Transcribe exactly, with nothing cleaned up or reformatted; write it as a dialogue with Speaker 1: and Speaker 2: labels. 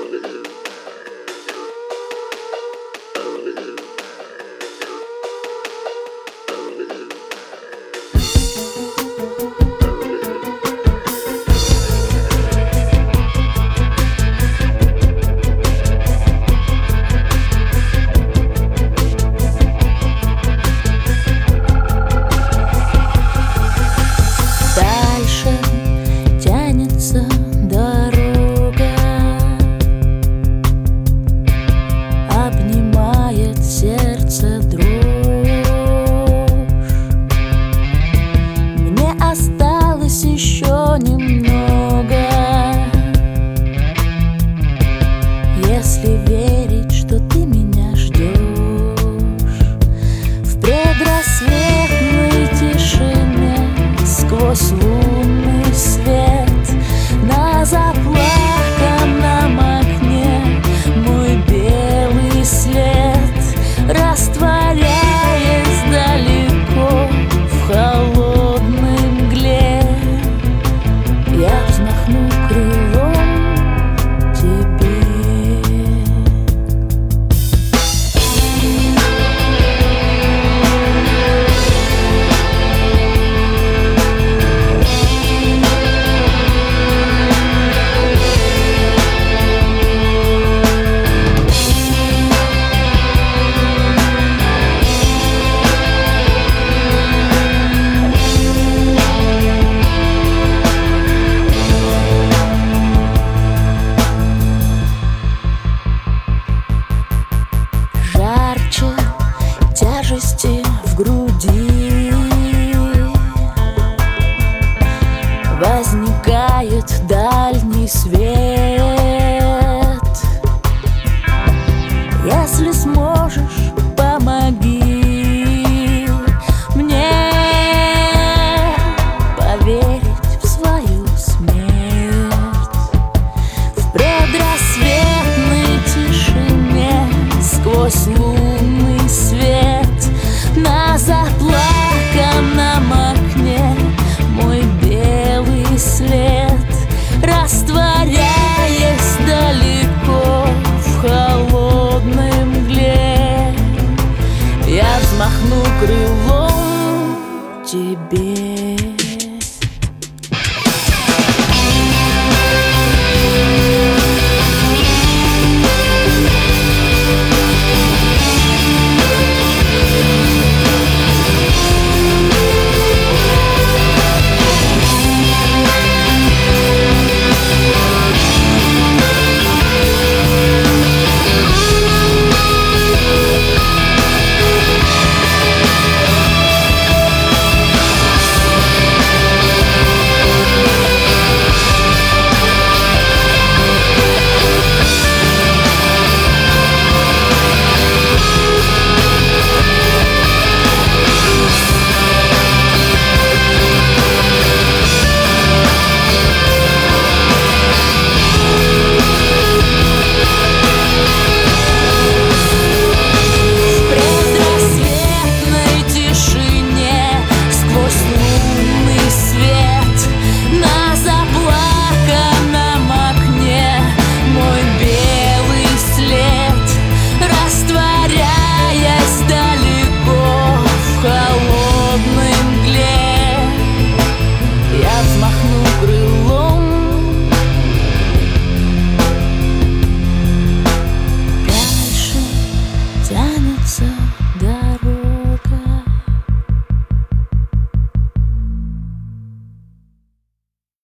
Speaker 1: Если верить, что ты меня ждешь в предрассветной тишине, сквозь лунный свет на заплаканном окне мой белый след, растворяясь далеко в холодной мгле, я взмахну крылом тебе. Тяжести в груди возникает дальний свет. Если сможешь, помоги мне поверить в свою смерть. В предрассветной тишине сквозь лунный свет на заплаканном окне мой белый след, растворяясь далеко в холодной мгле, я взмахну крылом тебе.